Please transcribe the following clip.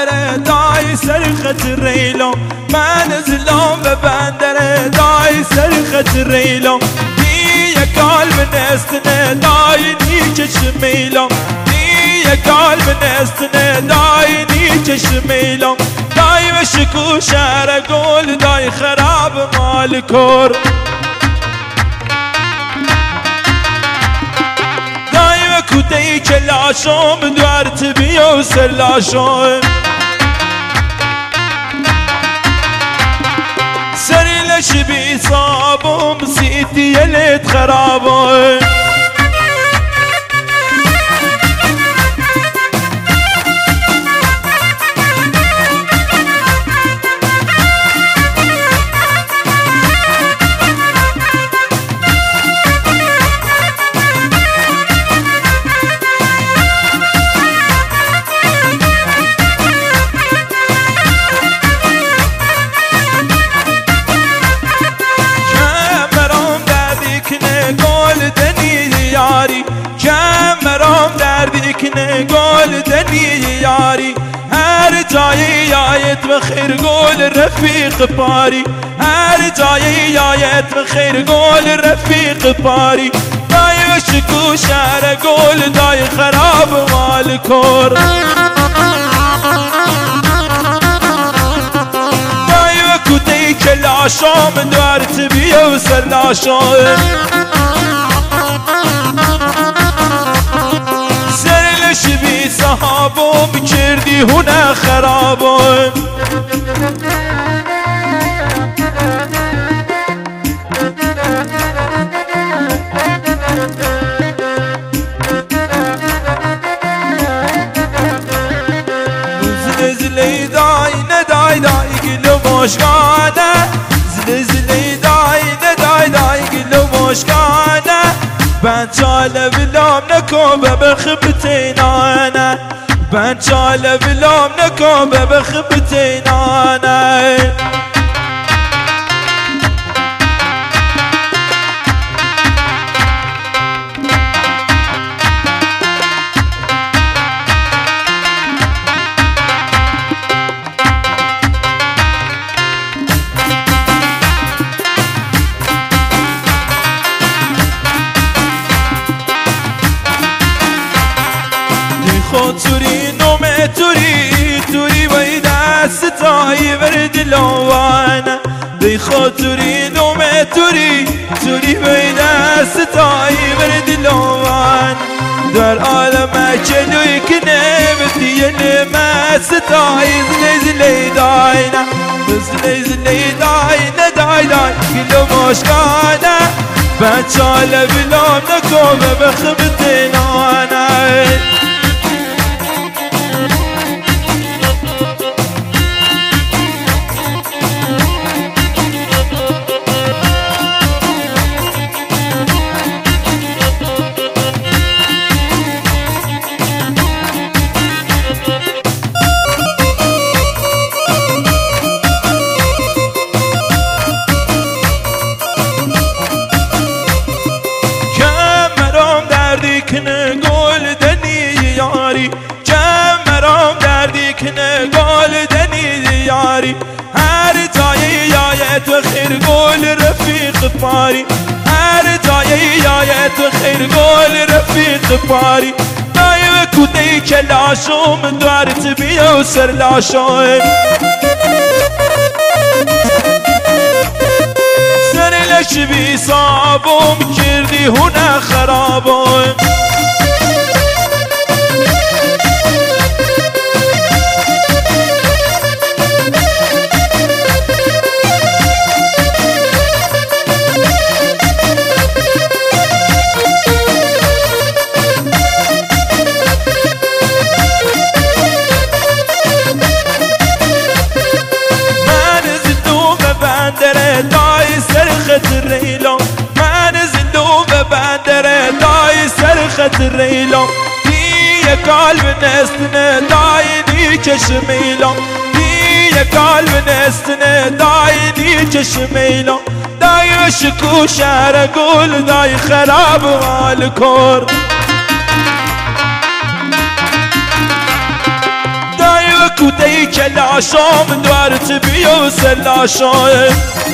بندره دای سرخت ریلم منزلم به بندره دای سرخت ریلم دیه قلب نستنه دای نیچه شمیلم دیه قلب نستنه دای نیچه شمیلم دای و شکو شهر گل دای خراب مال کور کتی کلاشم دوارت بیو سلاشم سری لش بی صابم سیتی یلت خرابم کنه گل دنی یاری هر جایی یایت بخیر گل رفیق پاری هر جایی یایت بخیر گل رفیق پاری دای و شکو شهر گل دای خراب مال کور دای و کتی کلاشم دوارت بیو سلاشم شبی صحابم کردی هنه خرابم زلزلی دای ندای دای گلو مشکانه زلزلی دای ندای دای گلو مشکانه ben çale bilam ne ko bebe khibtinane ben çale bilam ne ko bebe khibtinane توری نومه توری باید ستایی برد لوانه دی خود توری نومه توری باید ستایی برد لوانه در عالم چلوی کنه بدی نمه ستایی زلی داینا زلی داینا دای گلو مشکانه بچاله بلام نکومه بخبتنانه کنه گل دنی یاری جمرام دردی کنه گل دنی یاری هر جایی یایت و خیر گل رفیق پاری هر جایی یایت و خیر گل رفیق پاری دای و کتی کلاشم دوارت بیو سرلاشم سر لش بی صابم کردی هنه خرابم دای سرخت ریلم من زندو به بندره دای سرخت ریلم دیه قلب نستنه دای نیچه شمیلم دیه قلب نستنه دای نیچه شمیلم دای و شکو شهر گل دای خراب مال کور دای و تو دی که لاشام دوارت بیو سر لاشام